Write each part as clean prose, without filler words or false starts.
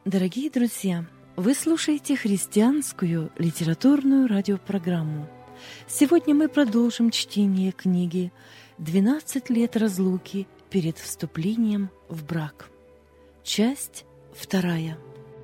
Дорогие друзья, вы слушаете христианскую литературную радиопрограмму. Сегодня мы продолжим чтение книги «12 лет разлуки перед вступлением в брак». Часть 2.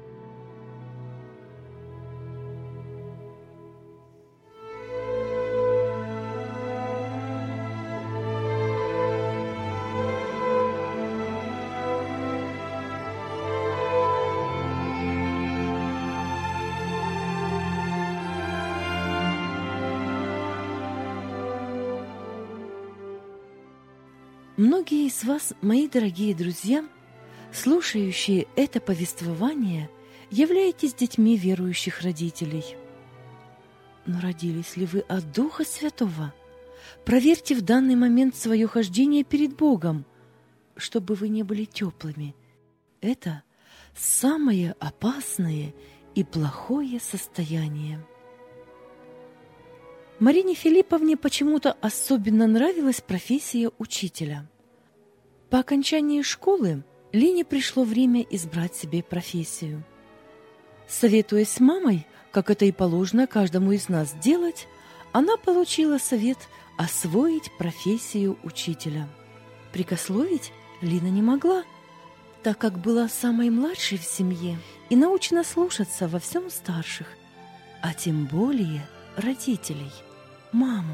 Многие из вас, мои дорогие друзья, слушающие это повествование, являетесь детьми верующих родителей. Но родились ли вы от Духа Святого? Проверьте в данный момент свое хождение перед Богом, чтобы вы не были теплыми. Это самое опасное и плохое состояние. Марине Филипповне почему-то особенно нравилась профессия учителя. По окончании школы Лине пришло время избрать себе профессию. Советуясь с мамой, как это и положено каждому из нас делать, она получила совет освоить профессию учителя. Прекословить Лина не могла, так как была самой младшей в семье и научена слушаться во всем старших, а тем более родителей, маму.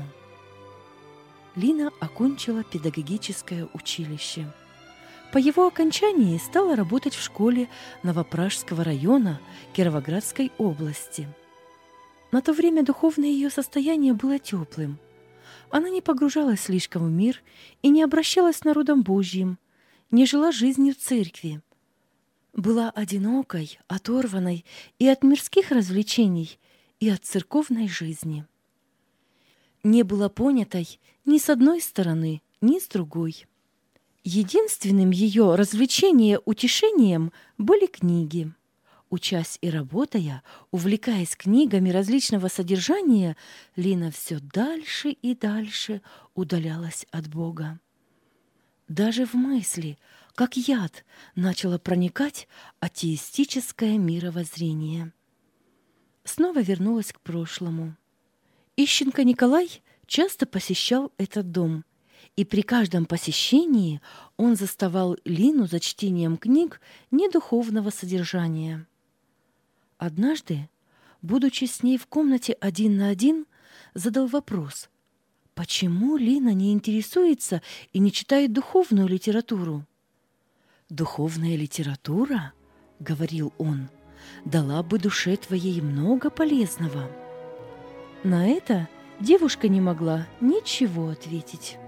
Лина окончила педагогическое училище. По его окончании стала работать в школе Новопражского района Кировоградской области. На то время духовное ее состояние было теплым. Она не погружалась слишком в мир и не обращалась с народом Божьим, не жила жизнью церкви. Была одинокой, оторванной и от мирских развлечений, и от церковной жизни. Не была понятой ни с одной стороны, ни с другой. Единственным ее утешением были книги. Учась и работая, увлекаясь книгами различного содержания, Лина все дальше и дальше удалялась от Бога. Даже в мысли, как яд, начало проникать атеистическое мировоззрение. Снова вернулась к прошлому. Ищенко Николай часто посещал этот дом, и при каждом посещении он заставал Лину за чтением книг недуховного содержания. Однажды, будучи с ней в комнате один на один, задал вопрос, почему Лина не интересуется и не читает духовную литературу. «Духовная литература, — говорил он, — дала бы душе твоей много полезного». На это девушка не могла ничего ответить.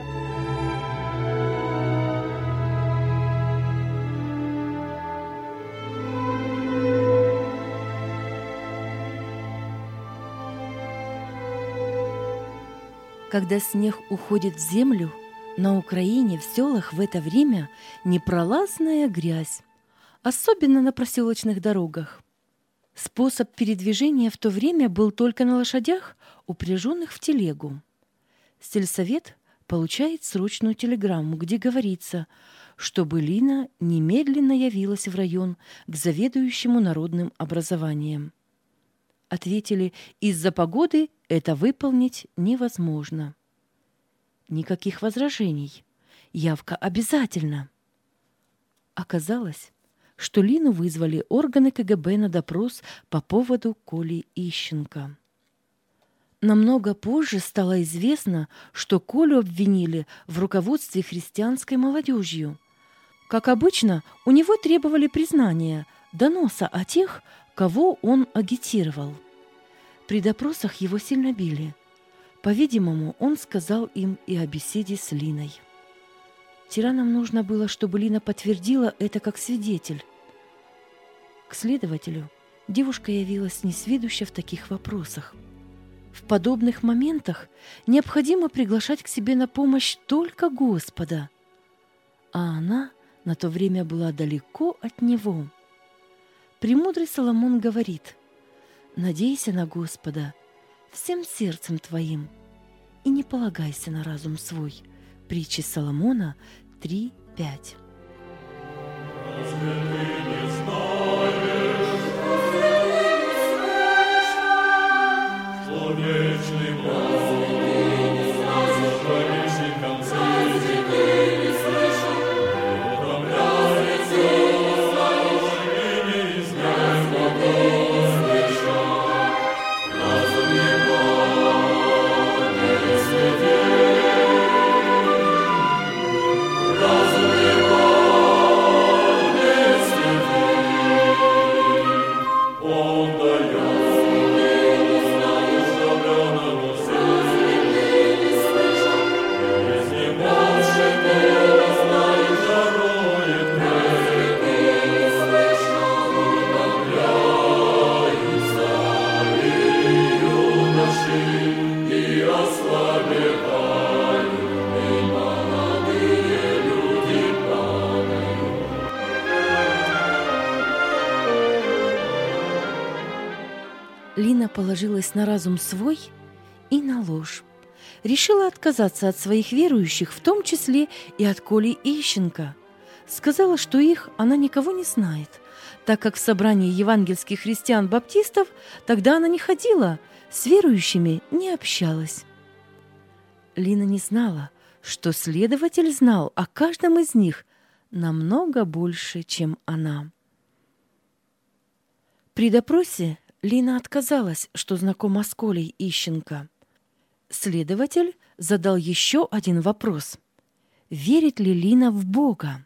Когда снег уходит в землю, на Украине, в селах в это время непролазная грязь, особенно на проселочных дорогах. Способ передвижения в то время был только на лошадях, упряженных в телегу. Сельсовет получает срочную телеграмму, где говорится, чтобы Лина немедленно явилась в район к заведующему народным образованием. Ответили, из-за погоды это выполнить невозможно. Никаких возражений. Явка обязательна. Оказалось, что Лину вызвали органы КГБ на допрос по поводу Коли Ищенко. Намного позже стало известно, что Колю обвинили в руководстве христианской молодежью. Как обычно, у него требовали признания, доноса о тех, кого он агитировал. При допросах его сильно били. По-видимому, он сказал им и о беседе с Линой. Тиранам нужно было, чтобы Лина подтвердила это как свидетель. К следователю девушка явилась несведуща в таких вопросах. В подобных моментах необходимо приглашать к себе на помощь только Господа. А она на то время была далеко от Него. Премудрый Соломон говорит: «Надейся на Господа всем сердцем твоим и не полагайся на разум свой». Притчи Соломона 3:5. Разве ты не знаешь? Лина положилась на разум свой и на ложь. Решила отказаться от своих верующих, в том числе и от Коли Ищенко. Сказала, что их она никого не знает, так как в собрании евангельских христиан-баптистов тогда она не ходила, с верующими не общалась. Лина не знала, что следователь знал о каждом из них намного больше, чем она. При допросе Лина отказалась, что знакома с Колей Ищенко. Следователь задал еще один вопрос. Верит ли Лина в Бога?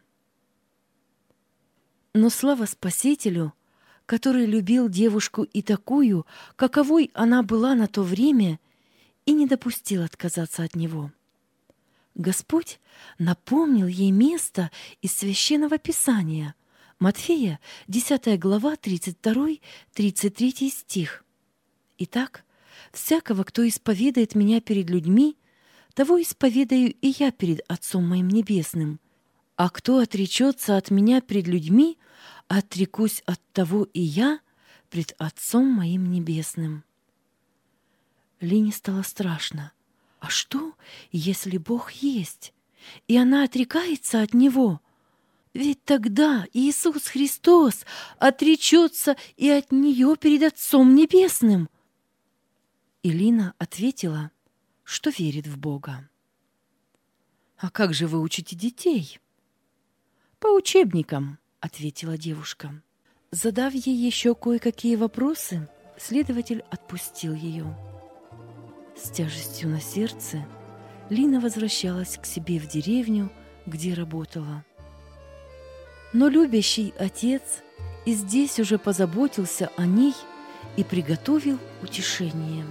Но слава Спасителю, который любил девушку и такую, каковой она была на то время, и не допустил отказаться от него. Господь напомнил ей место из Священного Писания, Матфея, 10 глава, 32-33 стих. «Итак, всякого, кто исповедает Меня перед людьми, того исповедаю и Я перед Отцом Моим Небесным. А кто отречется от Меня перед людьми, отрекусь от того и Я пред Отцом Моим Небесным». Лине стало страшно. А что, если Бог есть, и она отрекается от Него? Ведь тогда Иисус Христос отречется и от нее перед Отцом Небесным. И Лина ответила, что верит в Бога. «А как же вы учите детей?» «По учебникам», — ответила девушка. Задав ей еще кое-какие вопросы, следователь отпустил ее. С тяжестью на сердце Лина возвращалась к себе в деревню, где работала. Но любящий отец и здесь уже позаботился о ней и приготовил утешение.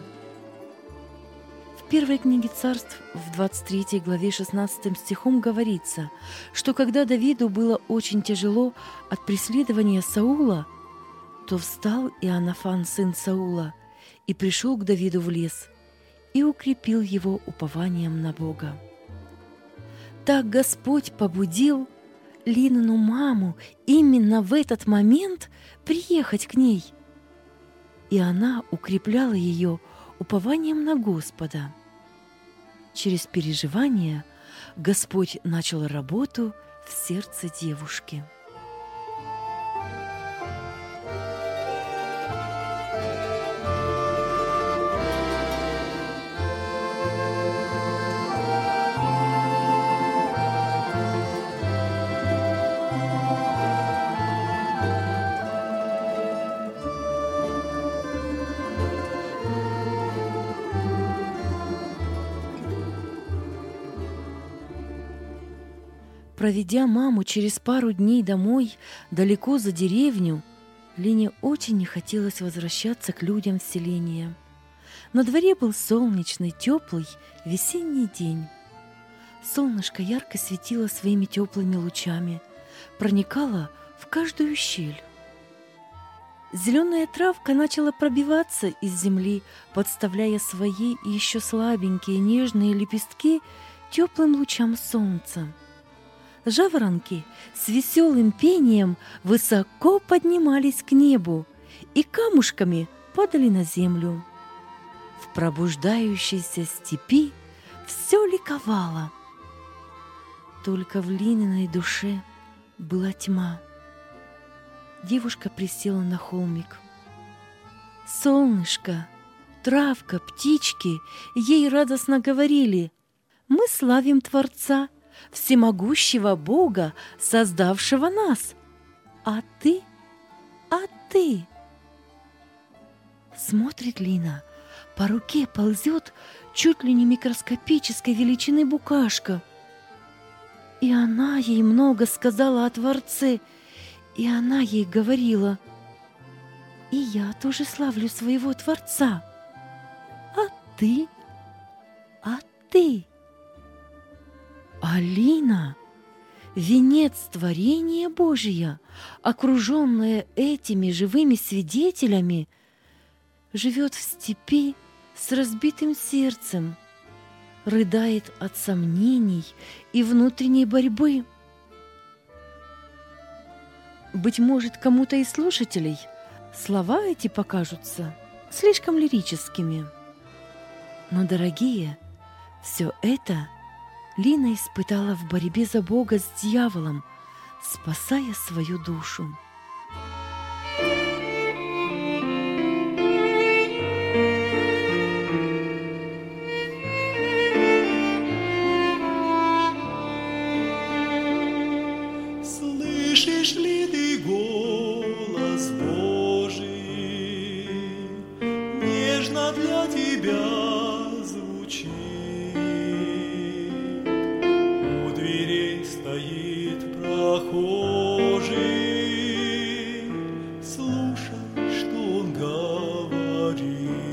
В первой книге Царств, в 23 главе 16 стихом говорится, что когда Давиду было очень тяжело от преследования Саула, то встал Иоаннафан, сын Саула, и пришел к Давиду в лес, и укрепил его упованием на Бога. Так Господь побудил Линину маму именно в этот момент приехать к ней, и она укрепляла ее упованием на Господа. Через переживания Господь начал работу в сердце девушки. Проведя маму через пару дней домой, далеко за деревню, Лине очень не хотелось возвращаться к людям в селение. На дворе был солнечный, теплый весенний день. Солнышко ярко светило своими теплыми лучами, проникало в каждую щель. Зеленая травка начала пробиваться из земли, подставляя свои еще слабенькие нежные лепестки теплым лучам солнца. Жаворонки с веселым пением высоко поднимались к небу и камушками падали на землю. В пробуждающейся степи все ликовало. Только в Лининой душе была тьма. Девушка присела на холмик. Солнышко, травка, птички ей радостно говорили: «Мы славим Творца, всемогущего Бога, создавшего нас. А ты? Смотрит Лина, по руке ползет чуть ли не микроскопической величины букашка. И она ей много сказала о Творце, и она ей говорила: «И я тоже славлю своего Творца. А ты? Алина, венец творения Божия, окруженная этими живыми свидетелями, живет в степи с разбитым сердцем, рыдает от сомнений и внутренней борьбы». Быть может, кому-то из слушателей слова эти покажутся слишком лирическими. Но, дорогие, все это Лина испытала в борьбе за Бога с дьяволом, спасая свою душу. Слышишь ли ты голос Божий, нежно для тебя звучит? У дверей стоит прохожий, слушай, что он говорит.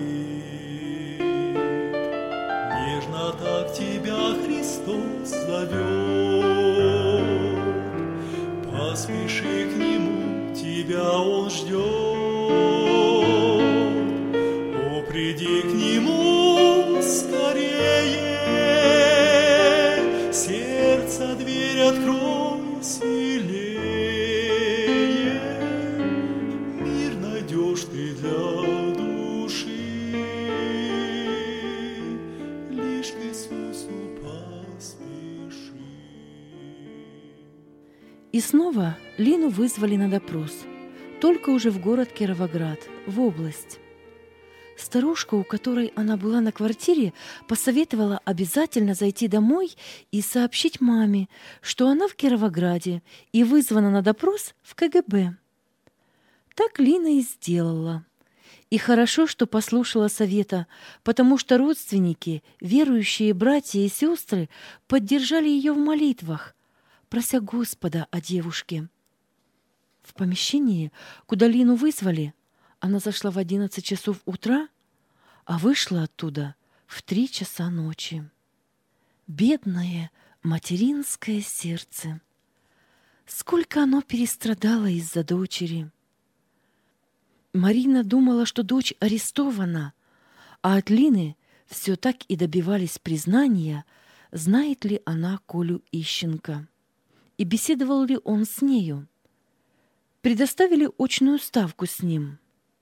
Нежно так тебя Христос зовет. Поспеши к Нему, тебя Он ждет. О, приди к Нему скорее, сердце дверь открой смелее. Мир найдешь ты для души, лишь к Иисусу поспеши. И снова Лину вызвали на допрос, только уже в город Кировоград, в область. Старушка, у которой она была на квартире, посоветовала обязательно зайти домой и сообщить маме, что она в Кировограде и вызвана на допрос в КГБ. Так Лина и сделала. И хорошо, что послушала совета, потому что родственники, верующие братья и сестры поддержали ее в молитвах, прося Господа о девушке. В помещении, куда Лину вызвали, она зашла в 11 часов утра, а вышла оттуда в 3 часа ночи. Бедное материнское сердце! Сколько оно перестрадало из-за дочери! Марина думала, что дочь арестована, а от Лины все так и добивались признания, знает ли она Колю Ищенко, и беседовал ли он с нею. Предоставили очную ставку с ним.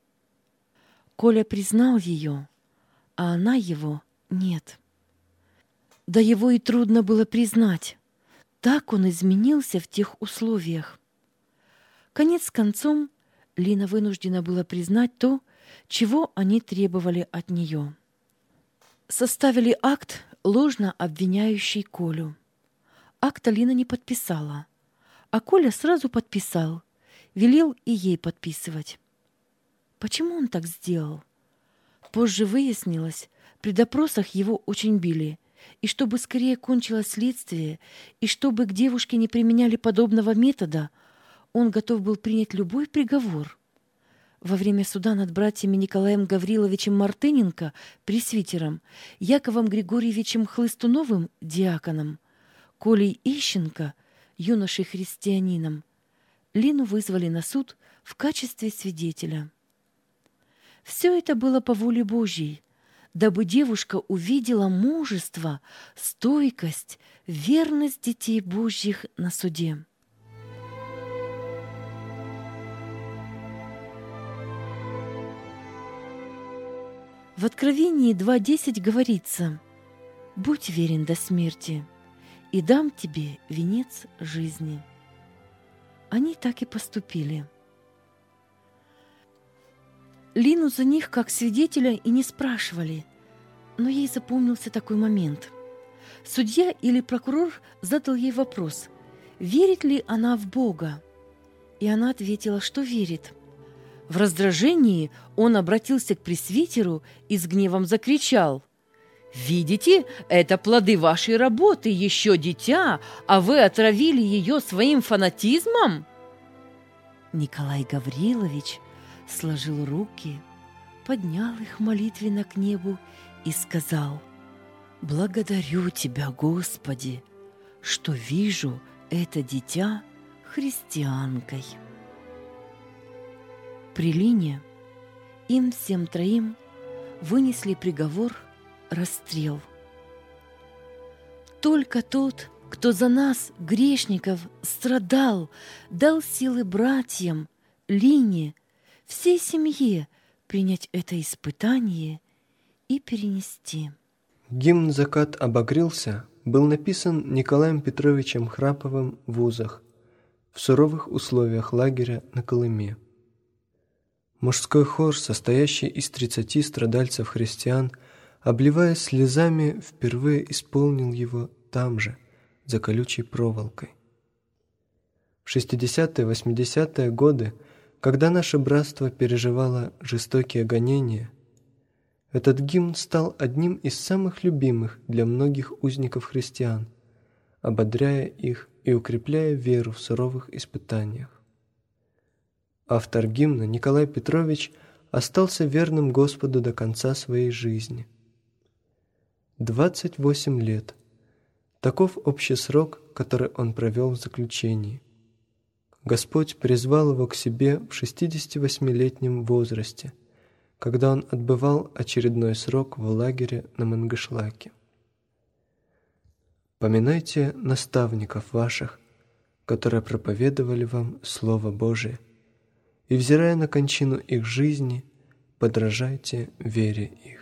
Коля признал ее, а она его нет. Да его и трудно было признать. Так он изменился в тех условиях. Конец концом Лина вынуждена была признать то, чего они требовали от нее. Составили акт, ложно обвиняющий Колю. Акт Лина не подписала, а Коля сразу подписал, велел и ей подписывать. Почему он так сделал? Позже выяснилось, при допросах его очень били, и чтобы скорее кончилось следствие, и чтобы к девушке не применяли подобного метода, он готов был принять любой приговор. Во время суда над братьями Николаем Гавриловичем Мартыненко, пресвитером, Яковом Григорьевичем Хлыстуновым, диаконом, Колей Ищенко, юношей-христианином, Лину вызвали на суд в качестве свидетеля. Все это было по воле Божьей, дабы девушка увидела мужество, стойкость, верность детей Божьих на суде. В Откровении 2:10 говорится: «Будь верен до смерти, и дам тебе венец жизни». Они так и поступили. Лину за них как свидетеля и не спрашивали, но ей запомнился такой момент. Судья или прокурор задал ей вопрос, верит ли она в Бога, и она ответила, что верит. В раздражении он обратился к пресвитеру и с гневом закричал: «Видите, это плоды вашей работы, еще дитя, а вы отравили ее своим фанатизмом?» Николай Гаврилович сложил руки, поднял их молитвенно к небу и сказал: «Благодарю Тебя, Господи, что вижу это дитя христианкой». При Лине им всем троим вынесли приговор расстрел. Только тот, кто за нас, грешников, страдал, дал силы братьям, Лине, всей семье принять это испытание и перенести. Гимн «Закат обогрелся» был написан Николаем Петровичем Храповым в Узах в суровых условиях лагеря на Колыме. Мужской хор, состоящий из 30 страдальцев-христиан, обливаясь слезами, впервые исполнил его там же, за колючей проволокой. В 60-80-е годы, когда наше братство переживало жестокие гонения, этот гимн стал одним из самых любимых для многих узников-христиан, ободряя их и укрепляя веру в суровых испытаниях. Автор гимна Николай Петрович остался верным Господу до конца своей жизни. 28 лет – таков общий срок, который он провел в заключении. Господь призвал его к себе в 68-летнем возрасте, когда он отбывал очередной срок в лагере на Мангышлаке. Поминайте наставников ваших, которые проповедовали вам Слово Божие, и, взирая на кончину их жизни, подражайте вере их.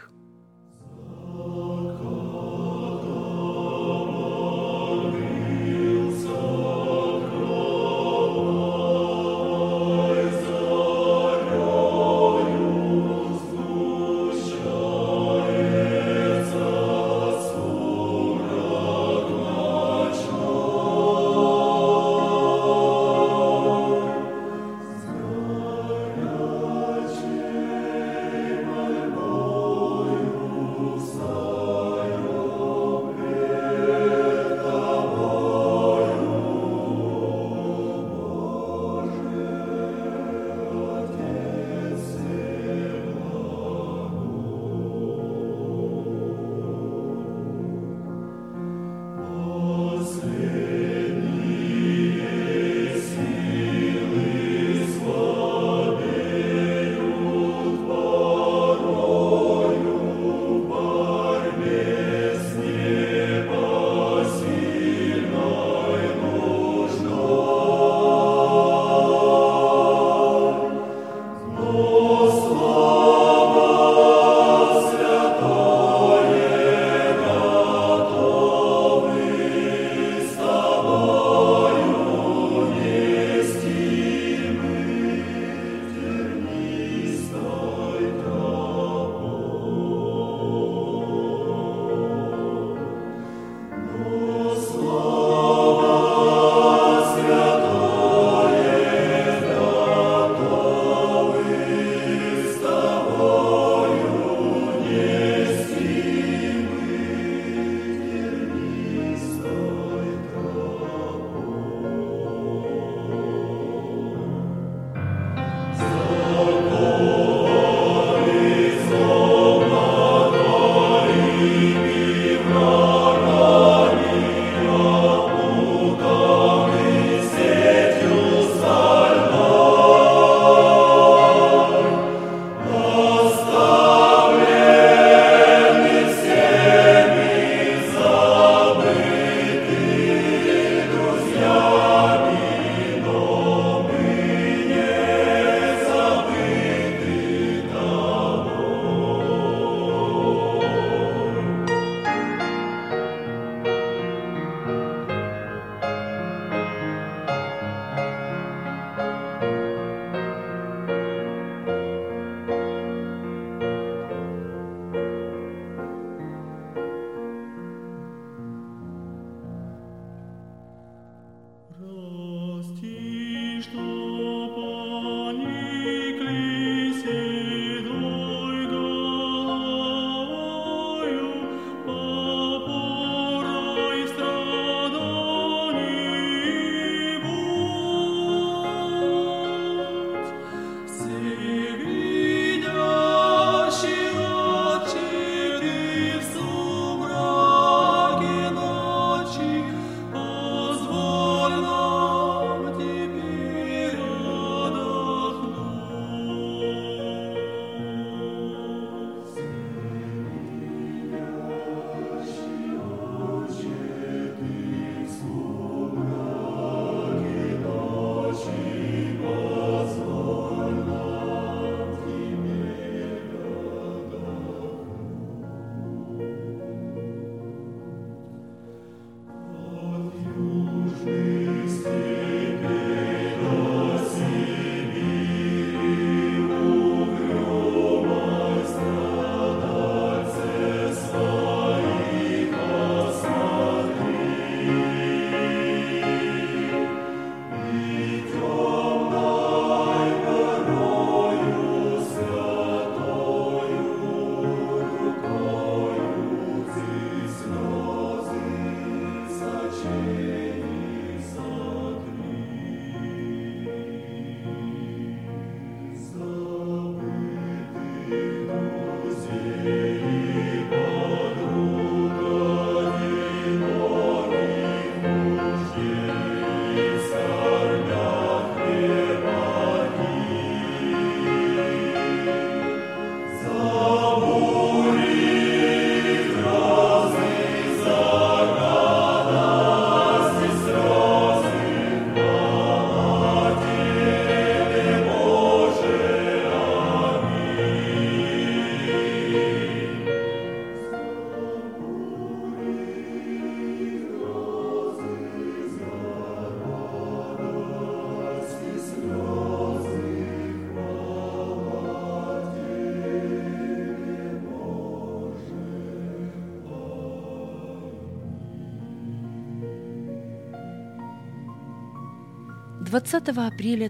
20 апреля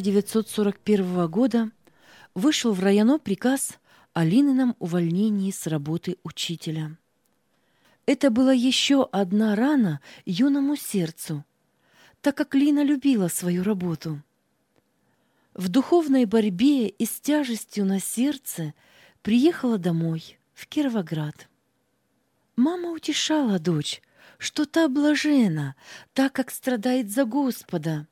1941 года вышел в районо приказ о Линином увольнении с работы учителя. Это была еще одна рана юному сердцу, так как Лина любила свою работу. В духовной борьбе и с тяжестью на сердце приехала домой, в Кировоград. Мама утешала дочь, что та блажена, так как страдает за Господа.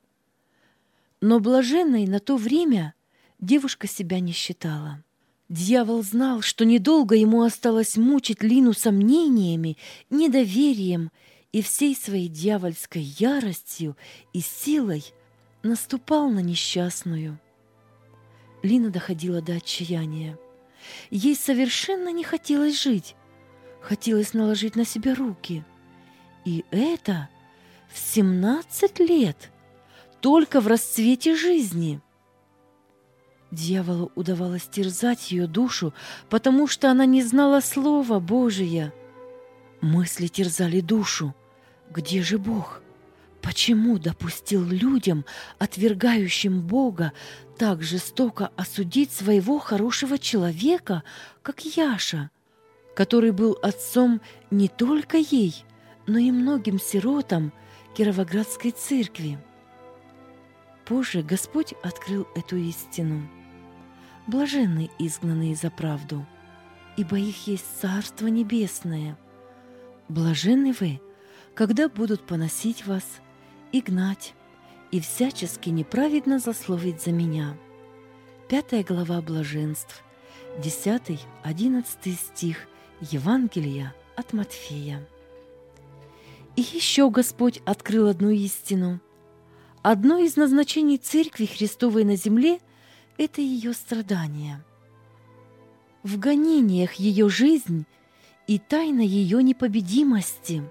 Но блаженной на то время девушка себя не считала. Дьявол знал, что недолго ему осталось мучить Лину сомнениями, недоверием, и всей своей дьявольской яростью и силой наступал на несчастную. Лина доходила до отчаяния. Ей совершенно не хотелось жить. Хотелось наложить на себя руки. И это в 17 лет, только в расцвете жизни. Дьяволу удавалось терзать ее душу, потому что она не знала Слова Божия. Мысли терзали душу. Где же Бог? Почему допустил людям, отвергающим Бога, так жестоко осудить своего хорошего человека, как Яша, который был отцом не только ей, но и многим сиротам Кировоградской церкви? Позже Господь открыл эту истину. Блаженны изгнанные за правду, ибо их есть Царство Небесное. Блаженны вы, когда будут поносить вас и гнать, и всячески неправедно злословить за меня. 5 глава Блаженств, 10-11 стих Евангелия от Матфея. И еще Господь открыл одну истину. Одно из назначений Церкви Христовой на земле – это ее страдания. В гонениях ее жизнь и тайна ее непобедимости.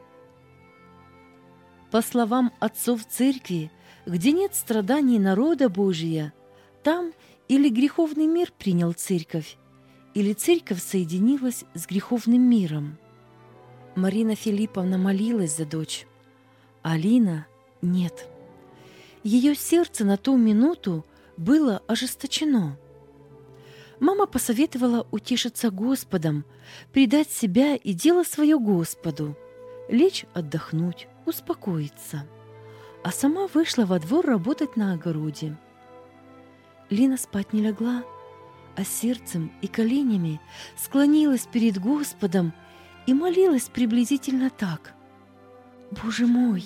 По словам отцов Церкви, где нет страданий народа Божия, там или греховный мир принял Церковь, или Церковь соединилась с греховным миром. Марина Филипповна молилась за дочь, а Лина – нет. Ее сердце на ту минуту было ожесточено. Мама посоветовала утешиться Господом, предать себя и дело свое Господу, лечь отдохнуть, успокоиться. А сама вышла во двор работать на огороде. Лина спать не легла, а сердцем и коленями склонилась перед Господом и молилась приблизительно так: «Боже мой,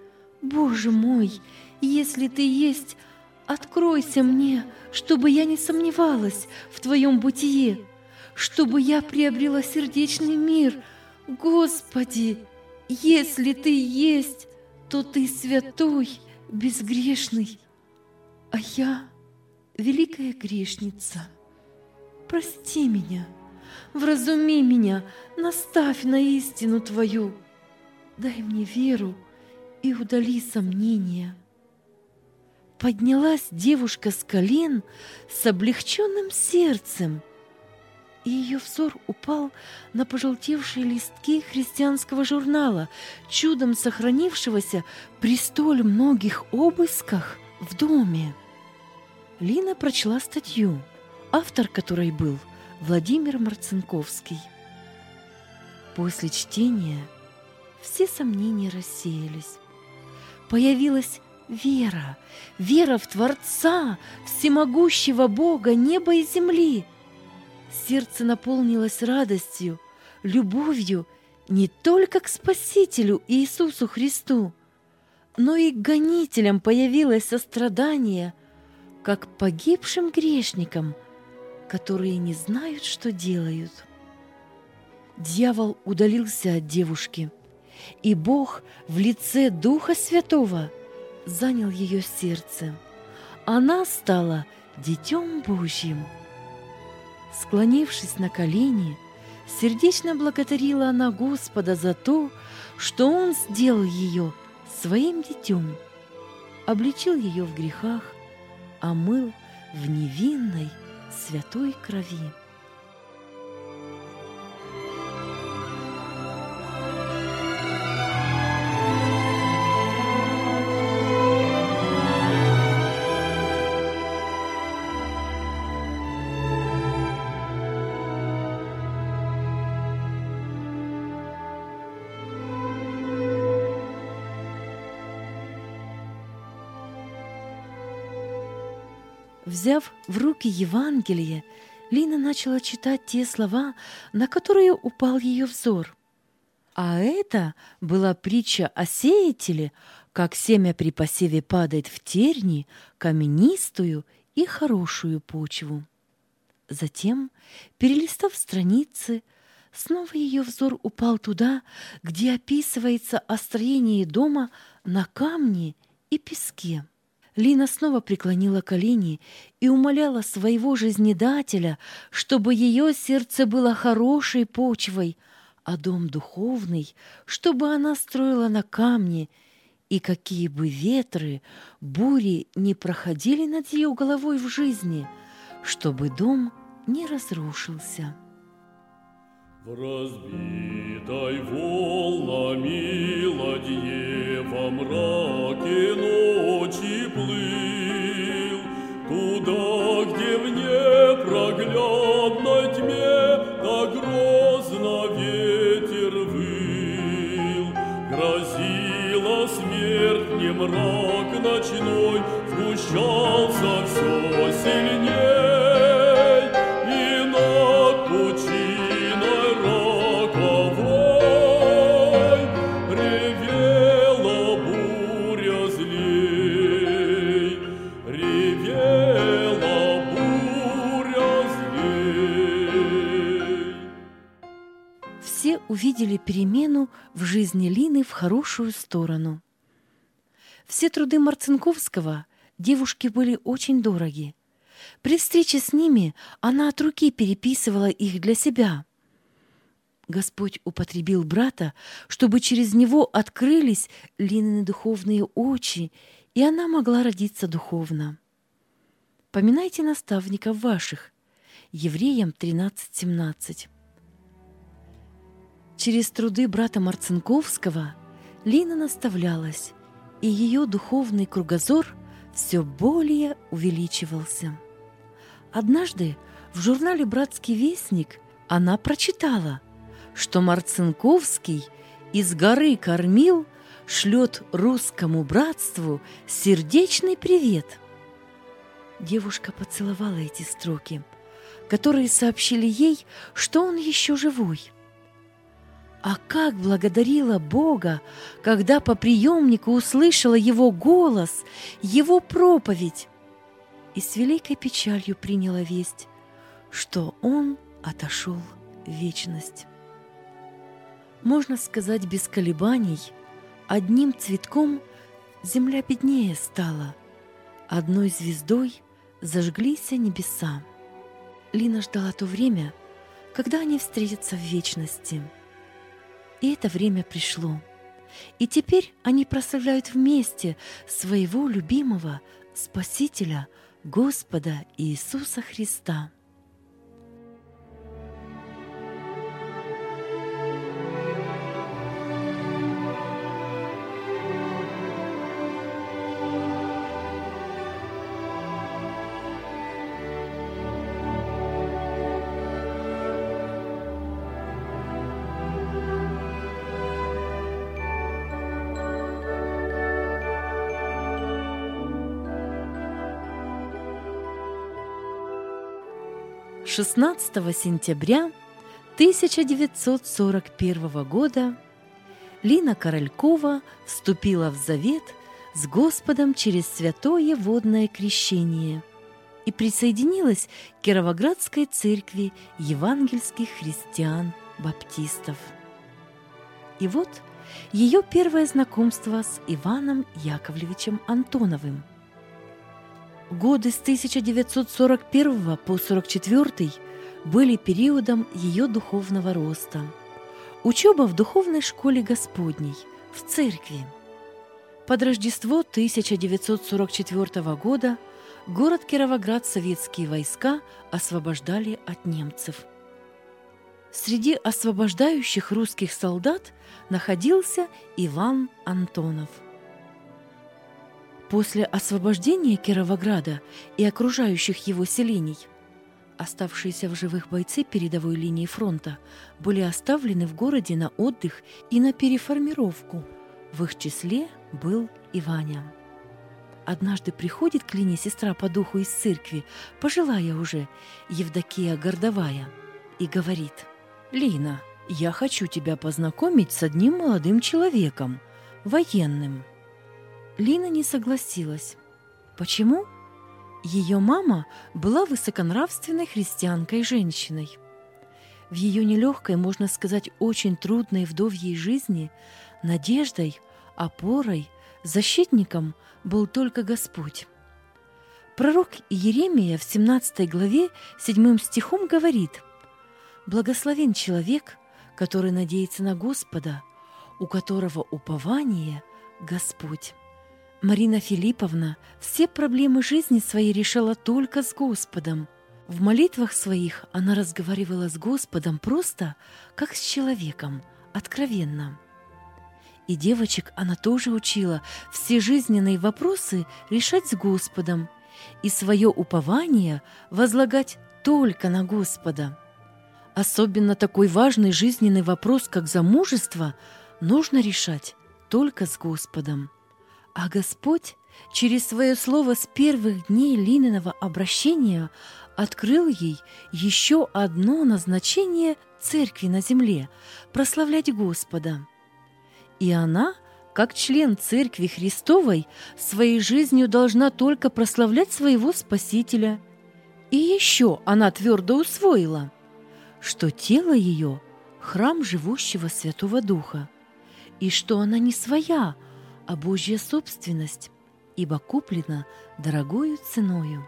если Ты есть, откройся мне, чтобы я не сомневалась в Твоем бытие, чтобы я приобрела сердечный мир. Господи, если Ты есть, то Ты святой, безгрешный, а я великая грешница. Прости меня, вразуми меня, наставь на истину Твою, дай мне веру и удали сомнения». Поднялась девушка с колен с облегченным сердцем, и ее взор упал на пожелтевшие листки христианского журнала, чудом сохранившегося при столь многих обысках в доме. Лина прочла статью, автор которой был Владимир Марцинковский. После чтения все сомнения рассеялись. Появилась вера в Творца, всемогущего Бога неба и земли. Сердце наполнилось радостью, любовью не только к Спасителю Иисусу Христу, но и к гонителям появилось сострадание, как к погибшим грешникам, которые не знают, что делают. Дьявол удалился от девушки, и Бог в лице Духа Святого занял ее сердце. Она стала Детем Божьим. Склонившись на колени, сердечно благодарила она Господа за то, что Он сделал ее своим детем, обличил ее в грехах, омыл в невинной святой крови. Взяв в руки Евангелие, Лина начала читать те слова, на которые упал ее взор. А это была притча о сеятеле, как семя при посеве падает в терни, каменистую и хорошую почву. Затем, перелистав страницы, снова ее взор упал туда, где описывается о строении дома на камне и песке. Лина снова преклонила колени и умоляла своего жизнедателя, чтобы ее сердце было хорошей почвой, а дом духовный, чтобы она строила на камне, и какие бы ветры, бури не проходили над ее головой в жизни, чтобы дом не разрушился. В разбитой волнами ладье во мраке ночи плыл, туда, где в непроглядной тьме так грозно ветер выл. Грозила смерть, не мрак ночной, сгущался все сильней. Увидели перемену в жизни Лины в хорошую сторону. Все труды Марцинковского девушке были очень дороги. При встрече с ними она от руки переписывала их для себя. Господь употребил брата, чтобы через него открылись Линины духовные очи, и она могла родиться духовно. Поминайте наставников ваших. Евреям 13:17. Через труды брата Марцинковского Лина наставлялась, и ее духовный кругозор все более увеличивался. Однажды в журнале «Братский вестник» она прочитала, что Марцинковский из горы Кормил шлет русскому братству сердечный привет. Девушка поцеловала эти строки, которые сообщили ей, что он еще живой. А как благодарила Бога, когда по приемнику услышала его голос, его проповедь, и с великой печалью приняла весть, что он отошел в вечность. Можно сказать без колебаний, одним цветком земля беднее стала, одной звездой зажглись небеса. Лина ждала то время, когда они встретятся в вечности. И это время пришло. И теперь они прославляют вместе своего любимого Спасителя, Господа Иисуса Христа. — 16 сентября 1941 года Лина Королькова вступила в завет с Господом через святое водное крещение и присоединилась к Кировоградской церкви евангельских христиан-баптистов. И вот ее первое знакомство с Иваном Яковлевичем Антоновым. Годы с 1941 по 1944 были периодом ее духовного роста. Учеба в духовной школе Господней, в церкви. Под Рождество 1944 года город Кировоград советские войска освобождали от немцев. Среди освобождающих русских солдат находился Иван Антонов. После освобождения Кировограда и окружающих его селений оставшиеся в живых бойцы передовой линии фронта были оставлены в городе на отдых и на переформировку. В их числе был и Ваня. однажды приходит к Лине сестра по духу из церкви, пожилая уже, Евдокия Гордовая, и говорит: «Лина, я хочу тебя познакомить с одним молодым человеком, военным». Лина не согласилась. Почему? Ее мама была высоконравственной христианкой-женщиной. В ее нелегкой, можно сказать, очень трудной вдовьей жизни надеждой, опорой, защитником был только Господь. Пророк Иеремия в 17 главе 7 стихом говорит: «Благословен человек, который надеется на Господа, у которого упование Господь». Марина Филипповна все проблемы жизни своей решала только с Господом. В молитвах своих она разговаривала с Господом просто, как с человеком, откровенно. И девочек она тоже учила все жизненные вопросы решать с Господом и свое упование возлагать только на Господа. Особенно такой важный жизненный вопрос, как замужество, нужно решать только с Господом. А Господь через свое слово с первых дней Лининого обращения открыл ей еще одно назначение церкви на земле – прославлять Господа. И она, как член Церкви Христовой, своей жизнью должна только прославлять своего Спасителя. И еще она твердо усвоила, что тело ее – храм живущего Святого Духа, и что она не своя, а Божья собственность, ибо куплена дорогою ценою.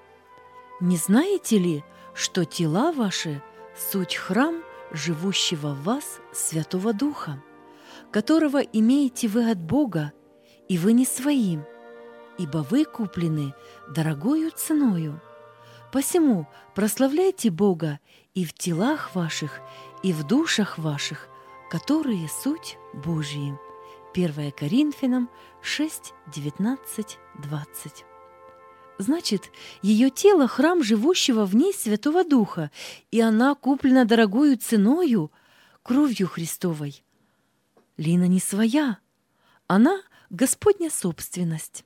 Не знаете ли, что тела ваши – суть храм живущего в вас Святого Духа, которого имеете вы от Бога, и вы не своим, ибо вы куплены дорогою ценою. Посему прославляйте Бога и в телах ваших, и в душах ваших, которые суть Божьи». 1 Коринфянам 6, 19, 20. Значит, ее тело – храм живущего в ней Святого Духа, и она куплена дорогою ценою, кровью Христовой. Лина не своя, она – Господня собственность.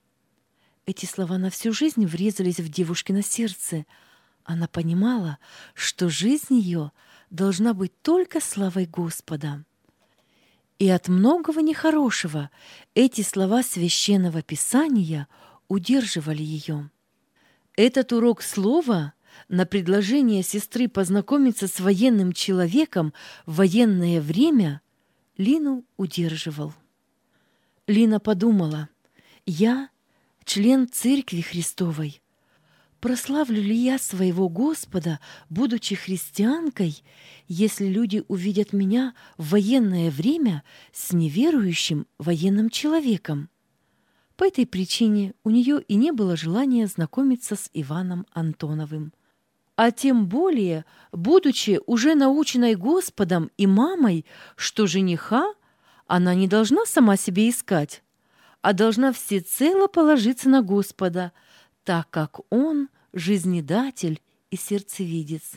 Эти слова на всю жизнь врезались в девушкино сердце. Она понимала, что жизнь ее должна быть только славой Господа. И от многого нехорошего эти слова Священного Писания удерживали ее. Этот урок слова на предложение сестры познакомиться с военным человеком в военное время Лину удерживал. Лина подумала: «Я член Церкви Христовой. Прославлю ли я своего Господа, будучи христианкой, если люди увидят меня в военное время с неверующим военным человеком?» По этой причине у нее и не было желания знакомиться с Иваном Антоновым. А тем более, будучи уже наученной Господом и мамой, что жениха она не должна сама себе искать, а должна всецело положиться на Господа, так как Он – жизнедатель и сердцевидец.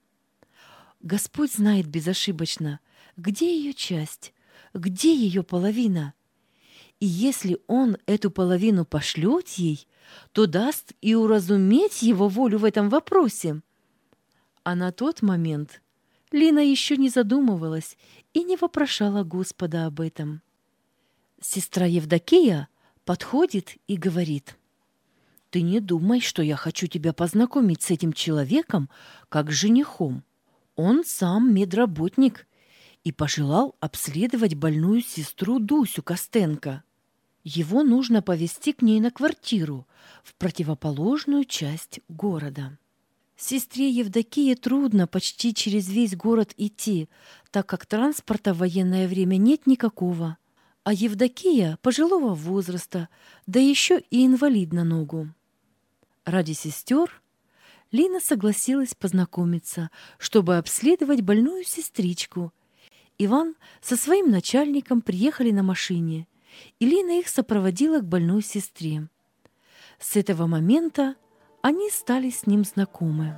Господь знает безошибочно, где ее часть, где ее половина. И если Он эту половину пошлет ей, то даст и уразуметь Его волю в этом вопросе. А на тот момент Лина еще не задумывалась и не вопрошала Господа об этом. Сестра Евдокия подходит и говорит: «Ты не думай, что я хочу тебя познакомить с этим человеком как с женихом. Он сам медработник и пожелал обследовать больную сестру Дусю Костенко. Его нужно повезти к ней на квартиру в противоположную часть города». Сестре Евдокии трудно почти через весь город идти, так как транспорта в военное время нет никакого. А Евдокия пожилого возраста, да еще и инвалид на ногу. Ради сестер Лина согласилась познакомиться, чтобы обследовать больную сестричку. Иван со своим начальником приехали на машине, и Лина их сопроводила к больной сестре. С этого момента они стали с ним знакомы.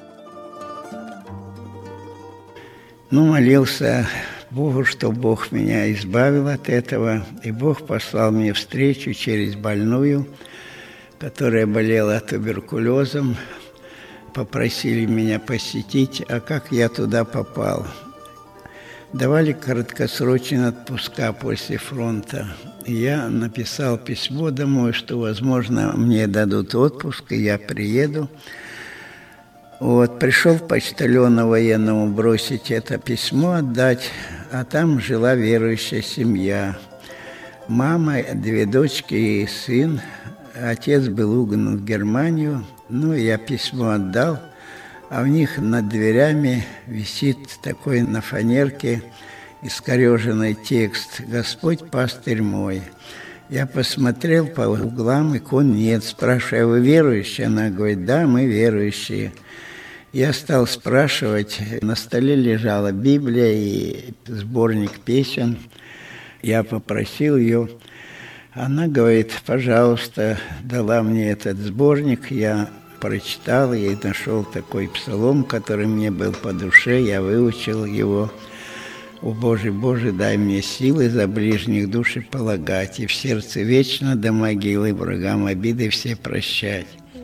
Молился Богу, что Бог меня избавил от этого, и Бог послал мне встречу через больную, которая болела туберкулезом, попросили меня посетить, а как я туда попал? Давали краткосрочные отпуска после фронта. Я написал письмо домой, что, возможно, мне дадут отпуск, и я приеду. Пришел почтальону военному бросить это письмо, отдать, а там жила верующая семья. Мама, 2 дочки и сын. Отец был угнан в Германию. Я письмо отдал, а у них над дверями висит такой на фанерке искореженный текст «Господь пастырь мой». Я посмотрел по углам, икон нет. Спрашиваю: вы верующие? Она говорит: да, мы верующие. Я стал спрашивать. На столе лежала Библия и сборник песен. Я попросил ее. Она говорит: пожалуйста, дала мне этот сборник. Я прочитал и нашел такой псалом, который мне был по душе. Я выучил его. «О Боже, Боже, дай мне силы за ближних души полагать, и в сердце вечно до могилы врагам обиды все прощать».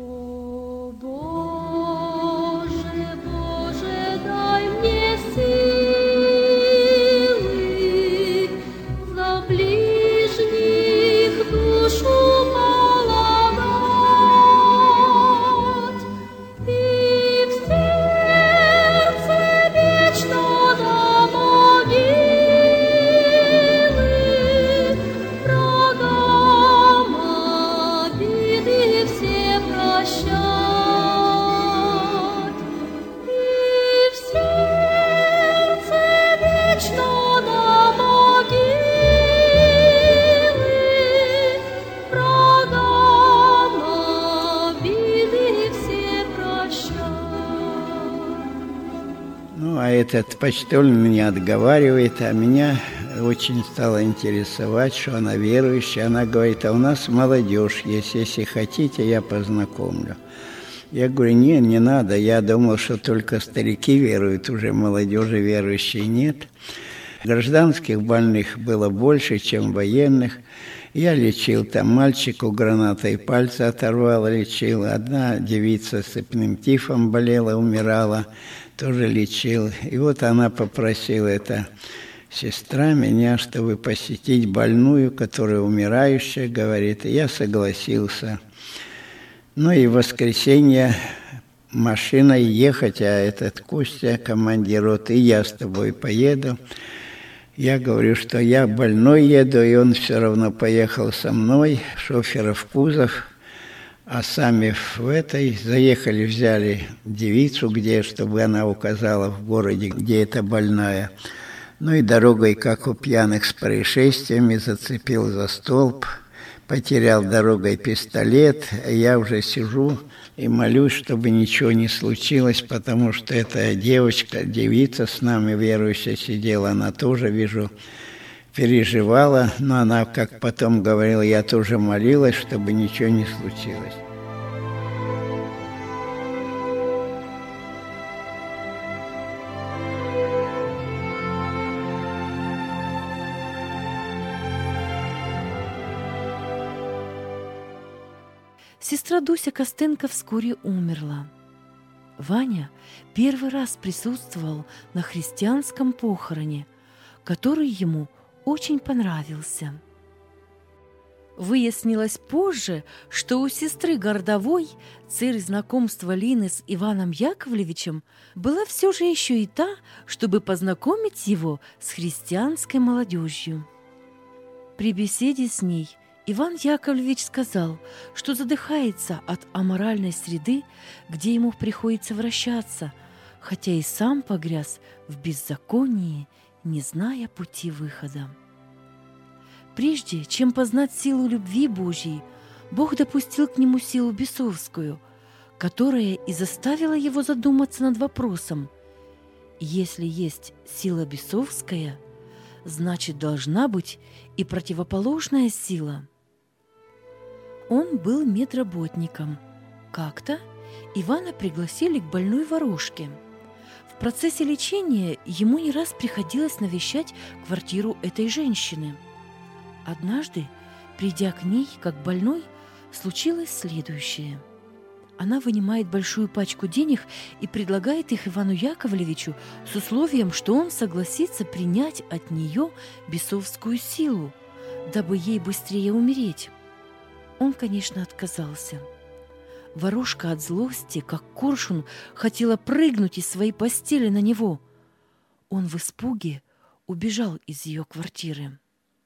Этот почтальон меня отговаривает, а меня очень стало интересовать, что она верующая. Она говорит: а у нас молодежь есть, если хотите, я познакомлю. Я говорю: не надо, я думал, что только старики веруют, уже молодежи верующей нет. Гражданских больных было больше, чем военных. Я лечил там мальчику гранатой пальцы оторвал, лечил. Одна девица с цепным тифом болела, умирала, тоже лечил. И она попросила, эта сестра, меня, чтобы посетить больную, которая умирающая, говорит. И я согласился. И в воскресенье машиной ехать, а этот Костя, командир роты, и я с тобой поеду. Я говорю, что я больной еду, и он все равно поехал со мной, шофера в кузов. А сами заехали, взяли девицу, чтобы она указала в городе, где эта больная. И дорогой, как у пьяных с происшествиями, зацепил за столб, потерял дорогой пистолет. Я уже сижу и молюсь, чтобы ничего не случилось, потому что эта девица с нами верующая сидела, она тоже, вижу, переживала, но она, как потом говорила, я тоже молилась, чтобы ничего не случилось. Сестра Дуся Костенко вскоре умерла. Ваня первый раз присутствовал на христианском похороне, который ему очень понравился. Выяснилось позже, что у сестры Гордовой цель знакомства Лины с Иваном Яковлевичем была все же еще и та, чтобы познакомить его с христианской молодежью. При беседе с ней Иван Яковлевич сказал, что задыхается от аморальной среды, где ему приходится вращаться, хотя и сам погряз в беззаконии, не зная пути выхода. Прежде чем познать силу любви Божьей, Бог допустил к нему силу бесовскую, которая и заставила его задуматься над вопросом: если есть сила бесовская, значит, должна быть и противоположная сила. Он был медработником. Как-то Ивана пригласили к больной ворожке. В процессе лечения ему не раз приходилось навещать квартиру этой женщины. Однажды, придя к ней как больной, случилось следующее. Она вынимает большую пачку денег и предлагает их Ивану Яковлевичу с условием, что он согласится принять от нее бесовскую силу, дабы ей быстрее умереть. Он, конечно, отказался. Ворошка от злости, как коршун, хотела прыгнуть из своей постели на него. Он в испуге убежал из ее квартиры.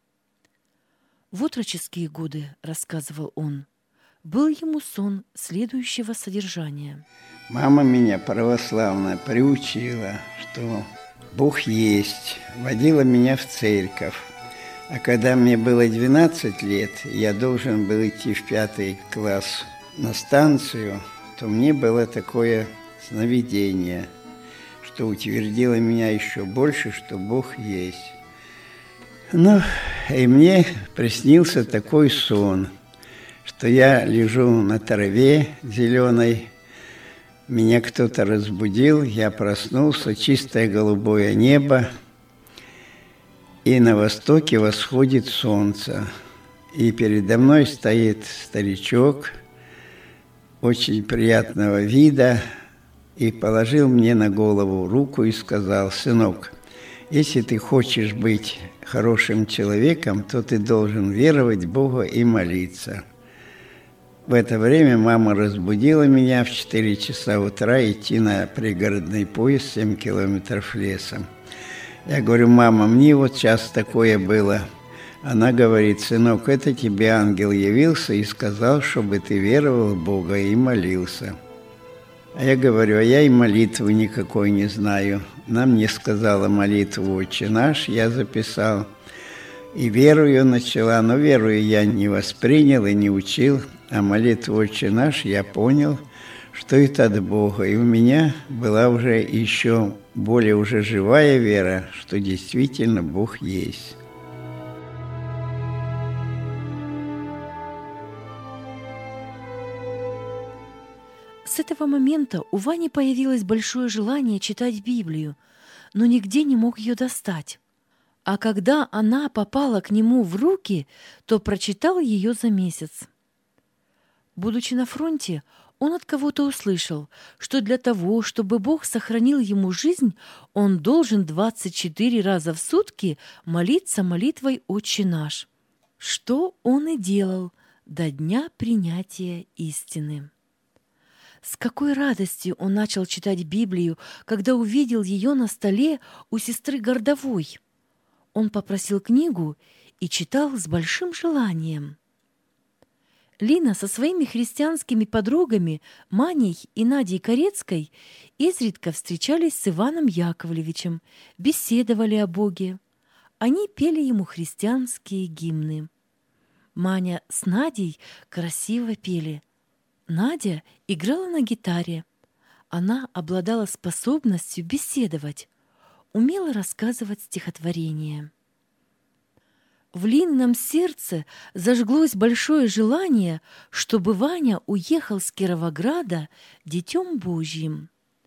В отроческие годы, рассказывал он, был ему сон следующего содержания. Мама меня православная приучила, что Бог есть, водила меня в церковь. А когда мне было 12 лет, я должен был идти в 5 класс на станцию, то мне было такое сновидение, что утвердило меня еще больше, что Бог есть. Ну, и мне приснился такой сон, что я лежу на траве зеленой, меня кто-то разбудил, я проснулся, чистое голубое небо, и на востоке восходит солнце. И передо мной стоит старичок очень приятного вида и положил мне на голову руку и сказал: «Сынок, если ты хочешь быть хорошим человеком, то ты должен веровать в Бога и молиться». В это время мама разбудила меня в 4 часа утра идти на пригородный поезд 7 километров лесом. Я говорю: «Мама, мне вот сейчас такое было». Она говорит: «Сынок, это тебе ангел явился и сказал, чтобы ты веровал в Бога и молился». А я говорю: «А я и молитвы никакой не знаю». Она мне сказала молитву «Отче наш», я записал. И веру ее начала, но веру я не воспринял и не учил. А молитву «Отче наш» я понял, что это от Бога. И у меня была уже еще более уже живая вера, что действительно Бог есть. С этого момента у Вани появилось большое желание читать Библию, но нигде не мог ее достать. А когда она попала к нему в руки, то прочитал ее за месяц. Будучи на фронте, он от кого-то услышал, что для того, чтобы Бог сохранил ему жизнь, он должен 24 раза в сутки молиться молитвой «Отче наш», что он и делал до дня принятия истины. С какой радостью он начал читать Библию, когда увидел ее на столе у сестры Гордовой. Он попросил книгу и читал с большим желанием. Лина со своими христианскими подругами Маней и Надей Корецкой изредка встречались с Иваном Яковлевичем, беседовали о Боге. Они пели ему христианские гимны. Маня с Надей красиво пели. Надя играла на гитаре. Она обладала способностью беседовать, умела рассказывать стихотворения. В Линином сердце зажглось большое желание, чтобы Ваня уехал с Кировограда Детем Божьим.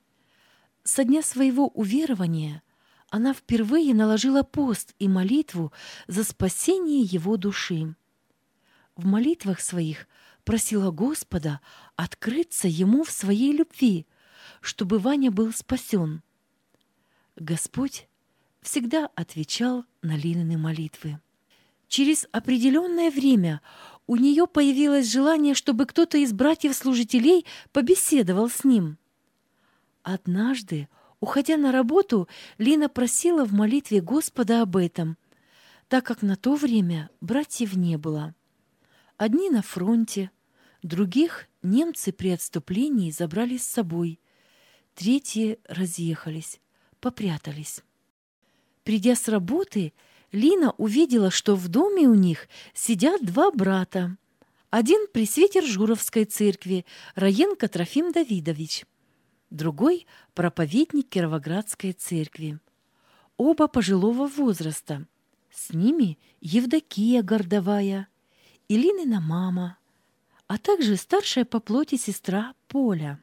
Со дня своего уверования она впервые наложила пост и молитву за спасение его души. В молитвах своих просила Господа открыться ему в своей любви, чтобы Ваня был спасен. Господь всегда отвечал на Линины молитвы. Через определенное время у нее появилось желание, чтобы кто-то из братьев-служителей побеседовал с ним. Однажды, уходя на работу, Лина просила в молитве Господа об этом, так как на то время братьев не было. Одни на фронте, других немцы при отступлении забрали с собой, третьи разъехались, попрятались. Придя с работы, Лина увидела, что в доме у них сидят 2 брата. Один пресвитер Журовской церкви, Раенко Трофим Давидович, другой проповедник Кировоградской церкви. Оба пожилого возраста. С ними Евдокия Гордовая и Линина мама, а также старшая по плоти сестра Поля.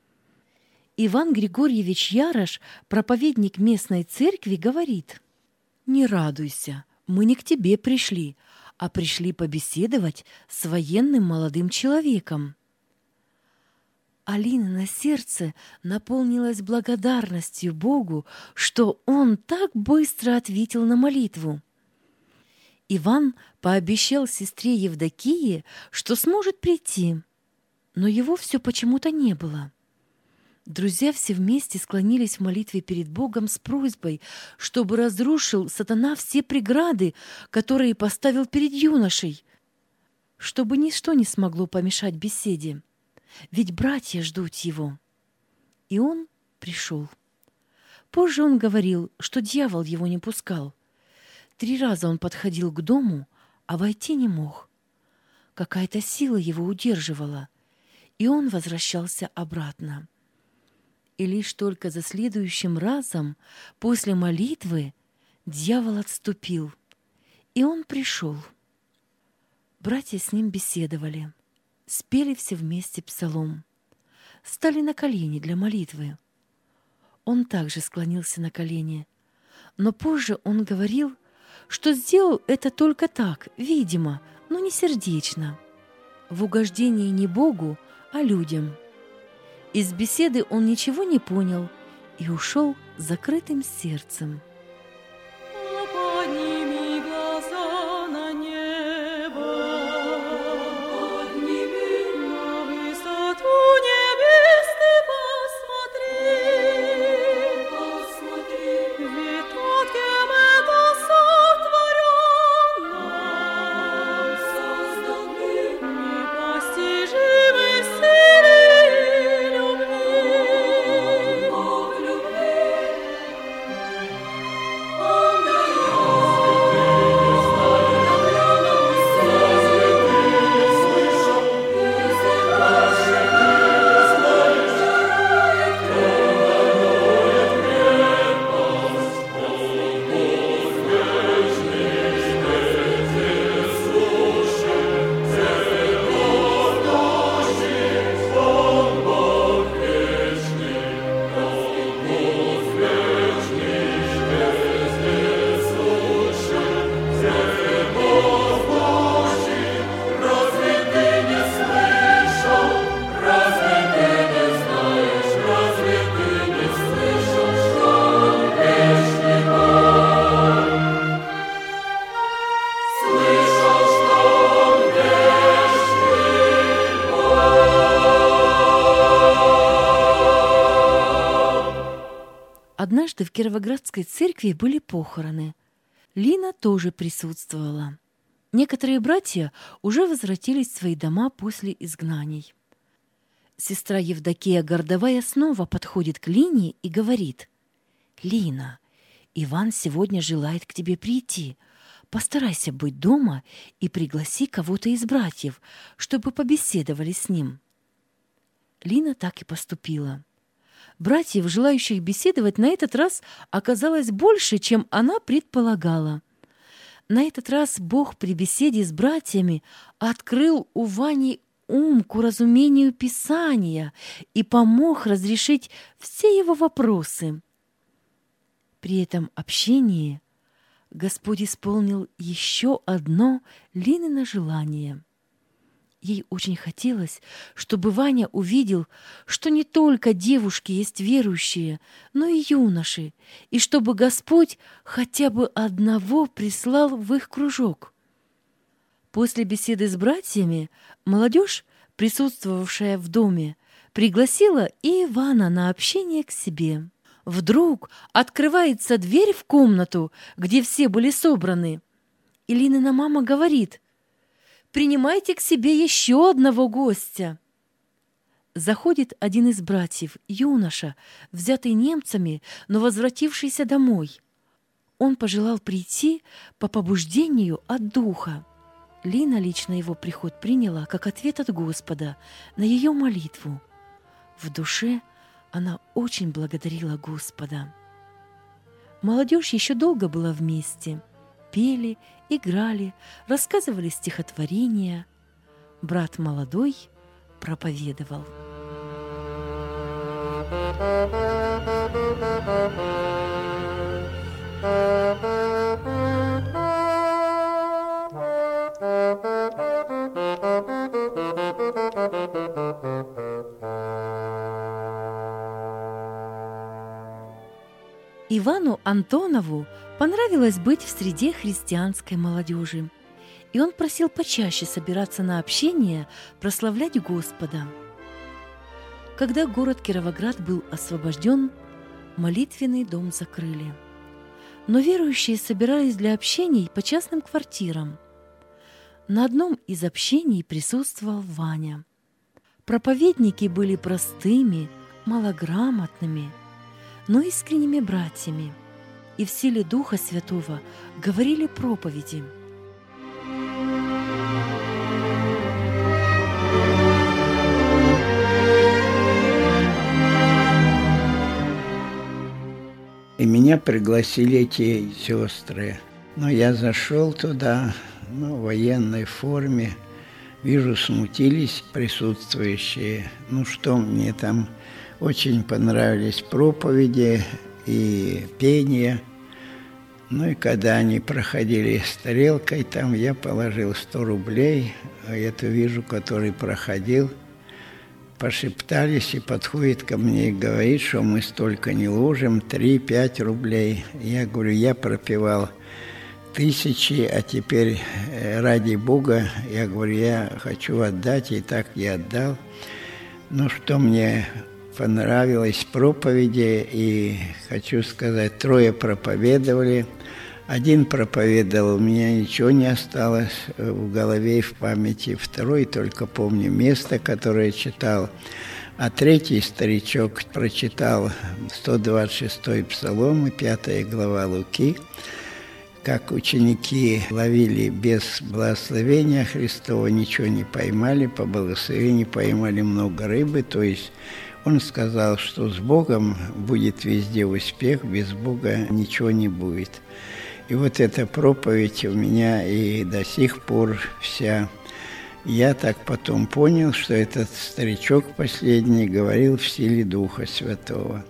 Иван Григорьевич Ярош, проповедник местной церкви, говорит: «Не радуйся, мы не к тебе пришли, а пришли побеседовать с военным молодым человеком. Алина на сердце наполнилась благодарностью Богу, что он так быстро ответил на молитву. Иван пообещал сестре Евдокии, что сможет прийти, но его все почему-то не было. Друзья все вместе склонились в молитве перед Богом с просьбой, чтобы разрушил сатана все преграды, которые поставил перед юношей, чтобы ничто не смогло помешать беседе, ведь братья ждут его. И он пришел. Позже он говорил, что дьявол его не пускал. 3 раза он подходил к дому, а войти не мог. Какая-то сила его удерживала, и он возвращался обратно. И лишь только за следующим разом, после молитвы, дьявол отступил, и он пришел. Братья с ним беседовали, спели все вместе псалом, стали на колени для молитвы. Он также склонился на колени, но позже он говорил, что сделал это только так, видимо, но не сердечно, в угождении не Богу, а людям. Из беседы он ничего не понял и ушел с закрытым сердцем. Подними глаза на небо, подними на высоту небес ты посмотри, ведь тот, кем это сотворено, создал мир непостижимый в силе любви, Бог любви. Однажды в Кировоградской церкви были похороны. Лина тоже присутствовала. Некоторые братья уже возвратились в свои дома после изгнаний. Сестра Евдокия Гордовая снова подходит к Лине и говорит: «Лина, Иван сегодня желает к тебе прийти. Постарайся быть дома и пригласи кого-то из братьев, чтобы побеседовали с ним». Лина так и поступила. Братьев, желающих беседовать, на этот раз оказалось больше, чем она предполагала. На этот раз Бог при беседе с братьями открыл у Вани ум к уразумению Писания и помог разрешить все его вопросы. При этом общении Господь исполнил еще одно Линино желание. Ей очень хотелось, чтобы Ваня увидел, что не только девушки есть верующие, но и юноши, и чтобы Господь хотя бы одного прислал в их кружок. После беседы с братьями молодежь, присутствовавшая в доме, пригласила и Ивана на общение к себе. Вдруг открывается дверь в комнату, где все были собраны, и Линина мама говорит: «Принимайте к себе еще одного гостя». Заходит один из братьев, юноша, взятый немцами, но возвратившийся домой. Он пожелал прийти по побуждению от духа. Лина лично его приход приняла как ответ от Господа на ее молитву. В душе она очень благодарила Господа. Молодежь еще долго была вместе. Пели, играли, рассказывали стихотворения. Брат молодой проповедовал. Ивану Антонову понравилось быть в среде христианской молодежи, и он просил почаще собираться на общение, прославлять Господа. Когда город Кировоград был освобожден, молитвенный дом закрыли. Но верующие собирались для общений по частным квартирам. На одном из общений присутствовал Ваня. Проповедники были простыми, малограмотными, но искренними братьями, и в силе Духа Святого говорили проповеди. И меня пригласили эти сестры. Но я зашел туда, в военной форме. Вижу, смутились присутствующие. Что мне там очень понравились проповеди и пение. И когда они проходили с тарелкой, там я положил 100 рублей, а эту вижу, который проходил. Пошептались и подходит ко мне и говорит, что мы столько не ложим, 3-5 рублей. Я говорю, я пропевал 1000, а теперь ради Бога, я говорю, я хочу отдать, и так я отдал. Что мне понравилось проповеди, и хочу сказать, 3 проповедовали. Один проповедовал, у меня ничего не осталось в голове и в памяти. 2 только помню место, которое читал. А 3 старичок прочитал 126-й Псалом и 5 глава Луки, как ученики ловили без благословения Христова, ничего не поймали, по благословению поймали много рыбы. То есть он сказал, что с Богом будет везде успех, без Бога ничего не будет. И вот эта проповедь у меня и до сих пор вся. Я так потом понял, что этот старичок последний говорил в силе Духа Святого.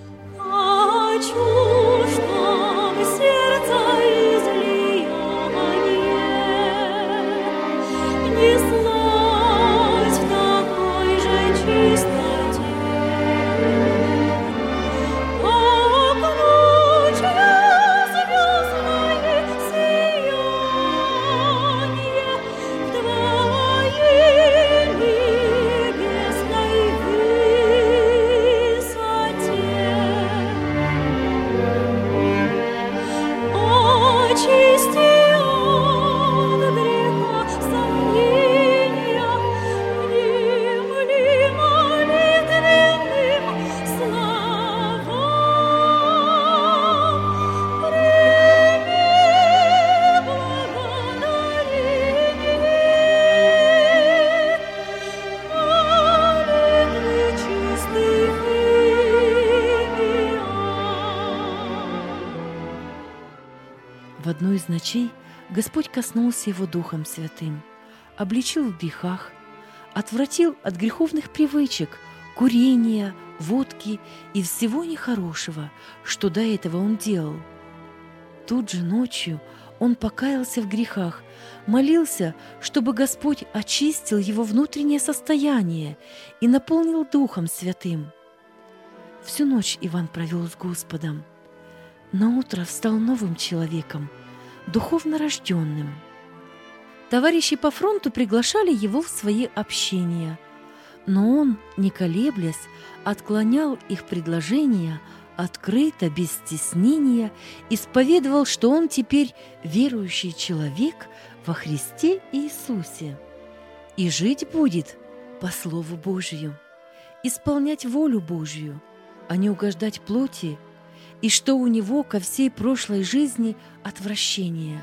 В одну из ночей Господь коснулся его Духом Святым, обличил в грехах, отвратил от греховных привычек, курения, водки и всего нехорошего, что до этого он делал. Тут же ночью он покаялся в грехах, молился, чтобы Господь очистил его внутреннее состояние и наполнил Духом Святым. Всю ночь Иван провел с Господом. Наутро встал новым человеком, духовно рожденным. Товарищи по фронту приглашали его в свои общения, но он, не колеблясь, отклонял их предложения, открыто, без стеснения, исповедовал, что он теперь верующий человек во Христе Иисусе и жить будет по Слову Божию, исполнять волю Божию, а не угождать плоти, и что у него ко всей прошлой жизни отвращение.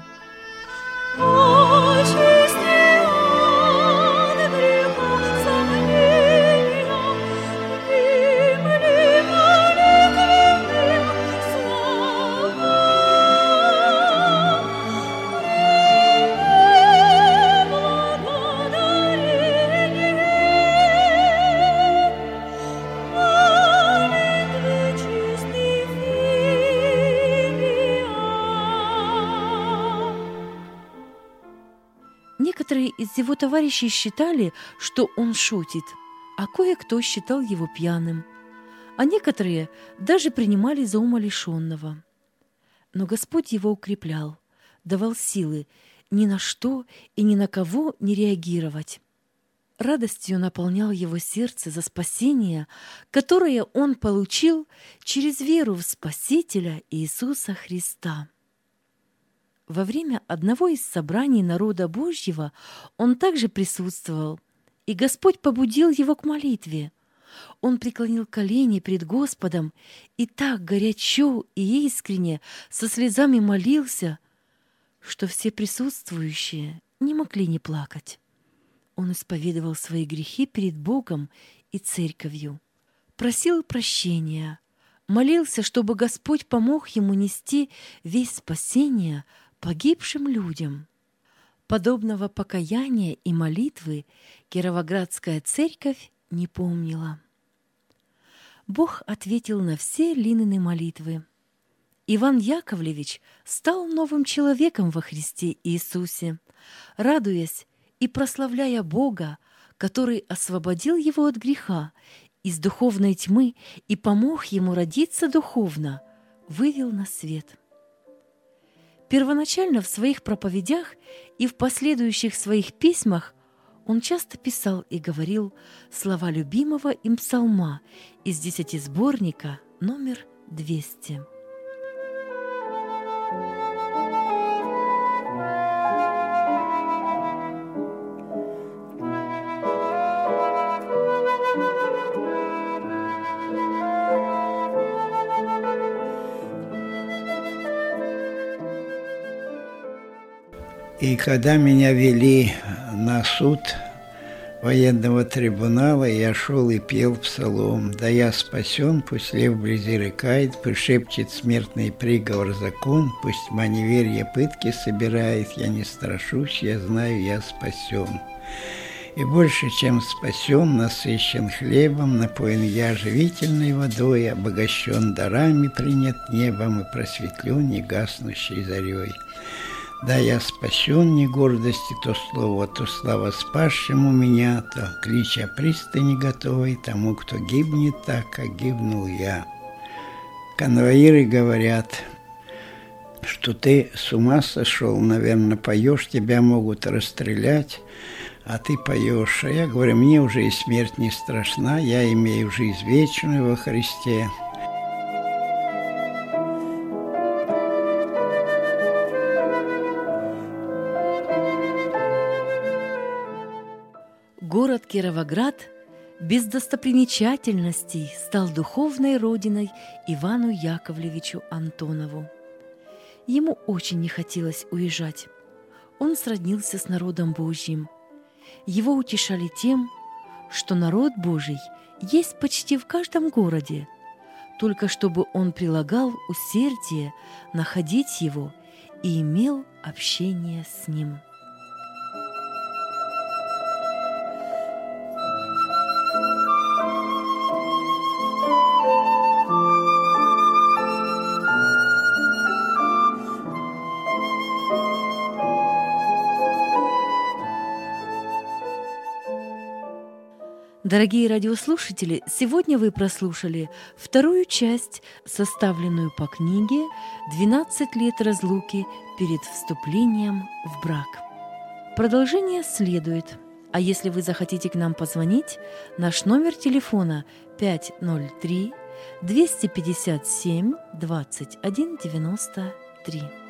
Некоторые из его товарищей считали, что он шутит, а кое-кто считал его пьяным, а некоторые даже принимали за умалишенного. Но Господь его укреплял, давал силы ни на что и ни на кого не реагировать. Радостью наполнял его сердце за спасение, которое он получил через веру в Спасителя Иисуса Христа. Во время одного из собраний народа Божьего он также присутствовал, и Господь побудил его к молитве. Он преклонил колени пред Господом и так горячо и искренне со слезами молился, что все присутствующие не могли не плакать. Он исповедовал свои грехи перед Богом и церковью, просил прощения, молился, чтобы Господь помог ему нести весть спасения погибшим людям. Подобного покаяния и молитвы Кировоградская церковь не помнила. Бог ответил на все Линины молитвы. Иван Яковлевич стал новым человеком во Христе Иисусе, радуясь и прославляя Бога, который освободил его от греха, из духовной тьмы и помог ему родиться духовно, вывел на свет. Первоначально в своих проповедях и в последующих своих письмах он часто писал и говорил слова любимого им псалма из 10-сборника номер 200. И когда меня вели на суд военного трибунала, я шел и пел псалом: «Да я спасен, пусть лев вблизи рыкает, пусть шепчет смертный приговор закон, пусть маневерье пытки собирает, я не страшусь, я знаю, я спасен. И больше, чем спасен, насыщен хлебом, напоен я живительной водой, обогащен дарами, принят небом и просветлен негаснущей зарей. Да, я спасен, не гордости то слово, то слава спасшему меня, то клич о пристани готовой тому, кто гибнет так, как гибнул я». Конвоиры говорят, что ты с ума сошел, наверное, поешь, тебя могут расстрелять, а ты поешь. А я говорю, мне уже и смерть не страшна, я имею жизнь вечную во Христе. Город Кировоград без достопримечательностей стал духовной родиной Ивану Яковлевичу Антонову. Ему очень не хотелось уезжать. Он сроднился с народом Божьим. Его утешали тем, что народ Божий есть почти в каждом городе, только чтобы он прилагал усердие находить его и имел общение с ним. Дорогие радиослушатели, сегодня вы прослушали вторую часть, составленную по книге «12 лет разлуки перед вступлением в брак». Продолжение следует. А если вы захотите к нам позвонить, наш номер телефона 503 257 21 93.